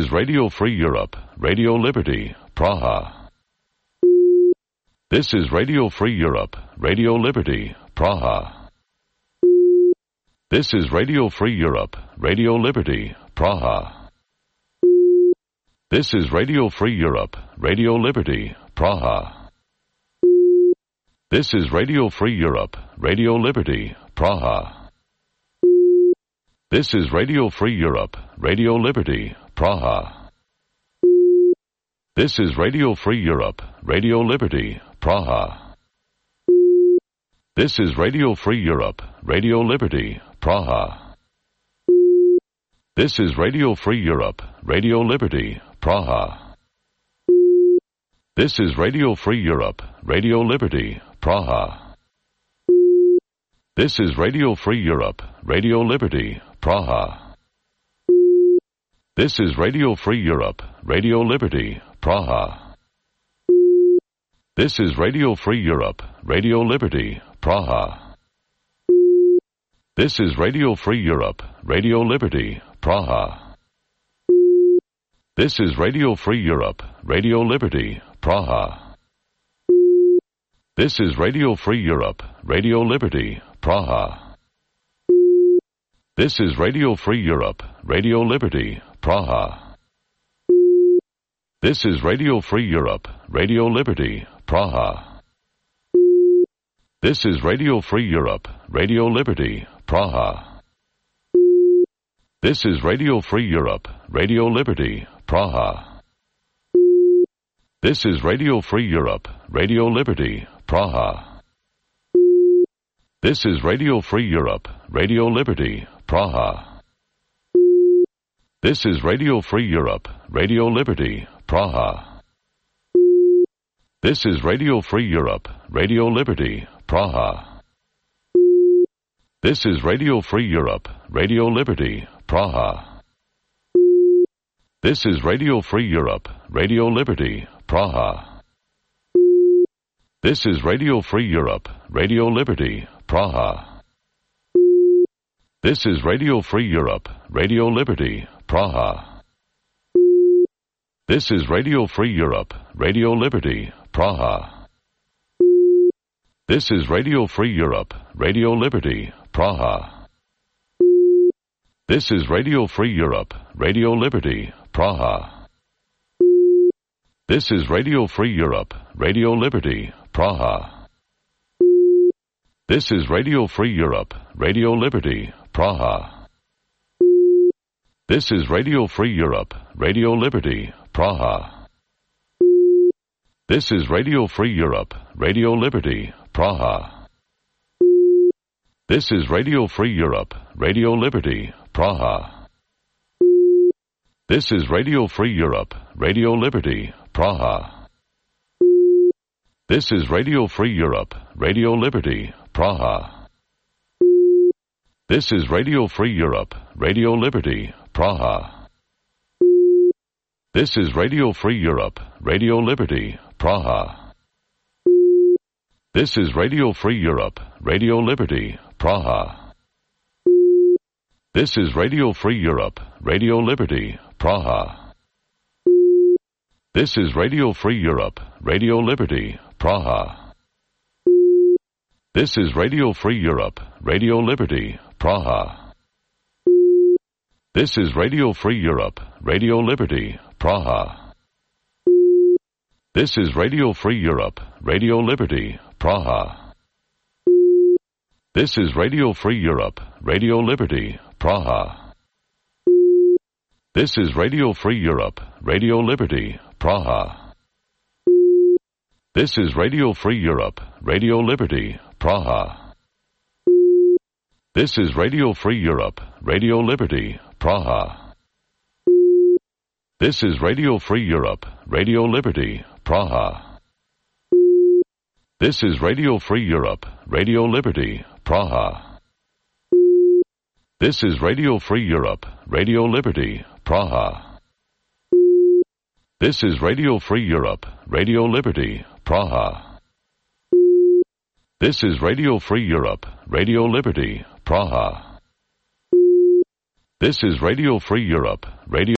is Radio Free Europe, Radio Liberty, Praha. This is Radio Free Europe, Radio Liberty, Praha. This is Radio Free Europe, Radio Liberty, Praha. This is Radio Free Europe, Radio Liberty, Praha. This is Radio Free Europe, Radio Liberty, Praha. This is Radio Free Europe, Radio Liberty, Praha. This is Radio Free Europe, Radio Liberty, Praha. This is Radio Free Europe, Radio Liberty, Praha. This is Radio Free Europe, Radio Liberty, Praha. This is Radio Free Europe, Radio Liberty, Praha. This is Radio Free Europe, Radio Liberty, Praha. This is Radio Free Europe, Radio Liberty, Praha. This is Radio Free Europe, Radio Liberty, Praha. This is Radio Free Europe, Radio Liberty, Praha. This is Radio Free Europe, Radio Liberty, Praha. This is Radio Free Europe, Radio Liberty, Praha. This is Radio Free Europe, Radio Liberty, Praha. This is Radio Free Europe, Radio Liberty, Praha. This is Radio Free Europe, Radio Liberty, Praha. This is Radio Free Europe, Radio Liberty, Praha. This is Radio Free Europe, Radio Liberty, Praha. This is Radio Free Europe, Radio Liberty, Praha. This is Radio Free Europe, Radio Liberty, Praha. This is Radio Free Europe, Radio Liberty, Praha. This is Radio Free Europe, Radio Liberty, Praha. This is Radio Free Europe, Radio Liberty, Praha. This is Radio Free Europe, Radio Liberty, Praha. This is Radio Free Europe, Radio Liberty, Praha. This is Radio Free Europe, Radio Liberty, Praha. This is Radio Free Europe, Radio Liberty, Praha. This is Radio Free Europe, Radio Liberty, Praha. This is Radio Free Europe, Radio Liberty, Praha. This is Radio Free Europe, Radio Liberty, Praha. This is Radio Free Europe, Radio Liberty, Praha. This is Radio Free Europe, Radio Liberty, Praha. This is Radio Free Europe, Radio Liberty, Praha. This is Radio Free Europe, Radio Liberty, Praha. This is Radio Free Europe, Radio Liberty, Praha. This is Radio Free Europe, Radio Liberty, Praha. This is Radio Free Europe, Radio Liberty, Praha. This is Radio Free Europe, Radio Liberty, Praha. This is Radio Free Europe, Radio Liberty, Praha. This is Radio Free Europe, Radio Liberty, Praha. This is Radio Free Europe, Radio Liberty, Praha. This is Radio Free Europe, Radio Liberty, Praha. This is Radio Free Europe, Radio Liberty, Praha. This is Radio Free Europe, Radio Liberty, Praha. This is Radio Free Europe, Radio Liberty, Praha. This is Radio Free Europe, Radio Liberty, Praha. This is Radio Free Europe, Radio Liberty, Praha. This is Radio Free Europe, Radio Liberty, Praha. This is Radio Free Europe, Radio Liberty, Praha. This is Radio Free Europe, Radio Liberty, Praha. This is Radio Free Europe, Radio Liberty, Praha. This is Radio Free Europe, Radio Liberty, Praha. This is Radio Free Europe, Radio